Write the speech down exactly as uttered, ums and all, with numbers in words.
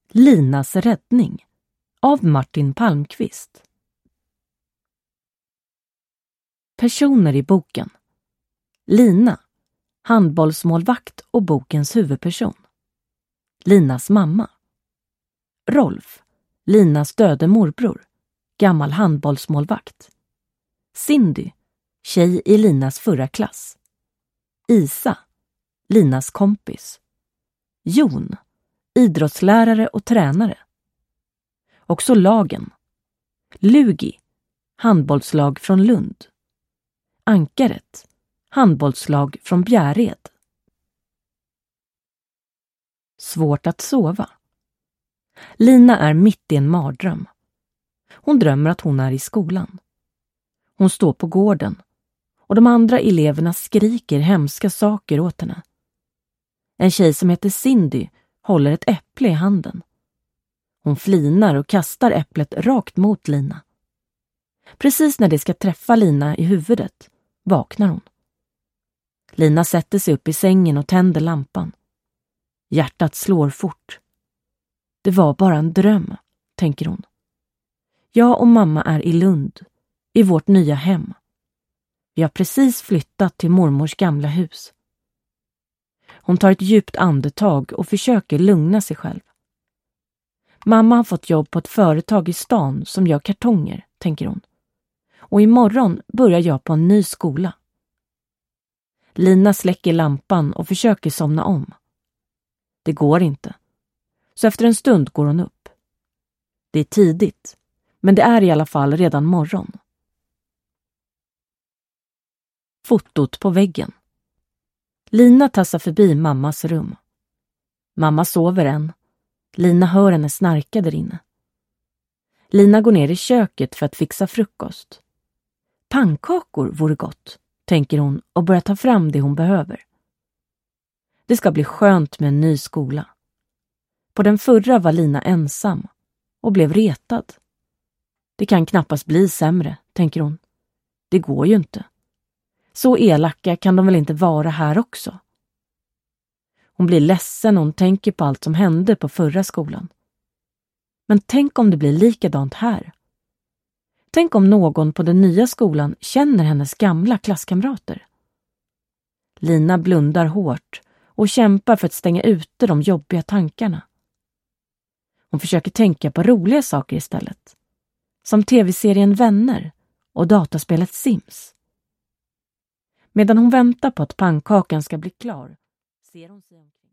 Linas räddning av Martin Palmqvist. Personer i boken: Lina, handbollsmålvakt och bokens huvudperson. Linas mamma. Rolf, Linas döde morbror, gammal handbollsmålvakt. Cindy, tjej i Linas förra klass. Isa, Linas kompis. Jon, idrottslärare och tränare. Också lagen: Lugi, handbollslag från Lund. Ankaret, handbollslag från Bjäred. Svårt att sova. Lina är mitt i en mardröm. Hon drömmer att hon är i skolan. Hon står på gården och de andra eleverna skriker hemska saker åt henne. En tjej som heter Cindy håller ett äpple i handen. Hon flinar och kastar äpplet rakt mot Lina. Precis när det ska träffa Lina i huvudet vaknar hon. Lina sätter sig upp i sängen och tänder lampan. Hjärtat slår fort. Det var bara en dröm, tänker hon. Jag och mamma är i Lund, i vårt nya hem. Vi har precis flyttat till mormors gamla hus. Hon tar ett djupt andetag och försöker lugna sig själv. Mamma har fått jobb på ett företag i stan som gör kartonger, tänker hon. Och imorgon börjar jag på en ny skola. Lina släcker lampan och försöker somna om. Det går inte. Så efter en stund går hon upp. Det är tidigt, men det är i alla fall redan morgon. Fotot på väggen. Lina tassar förbi mammas rum. Mamma sover än. Lina hör henne snarka där inne. Lina går ner i köket för att fixa frukost. Pannkakor vore gott, tänker hon och börjar ta fram det hon behöver. Det ska bli skönt med en ny skola. På den förra var Lina ensam och blev retad. Det kan knappast bli sämre, tänker hon. Det går ju inte. Så elaka kan de väl inte vara här också. Hon blir ledsen när hon tänker på allt som hände på förra skolan. Men tänk om det blir likadant här. Tänk om någon på den nya skolan känner hennes gamla klasskamrater. Lina blundar hårt och kämpar för att stänga ute de jobbiga tankarna. Hon försöker tänka på roliga saker istället. Som tv-serien Vänner och dataspelet Sims. Medan hon väntar på att pannkakan ska bli klar ser hon sig omkring.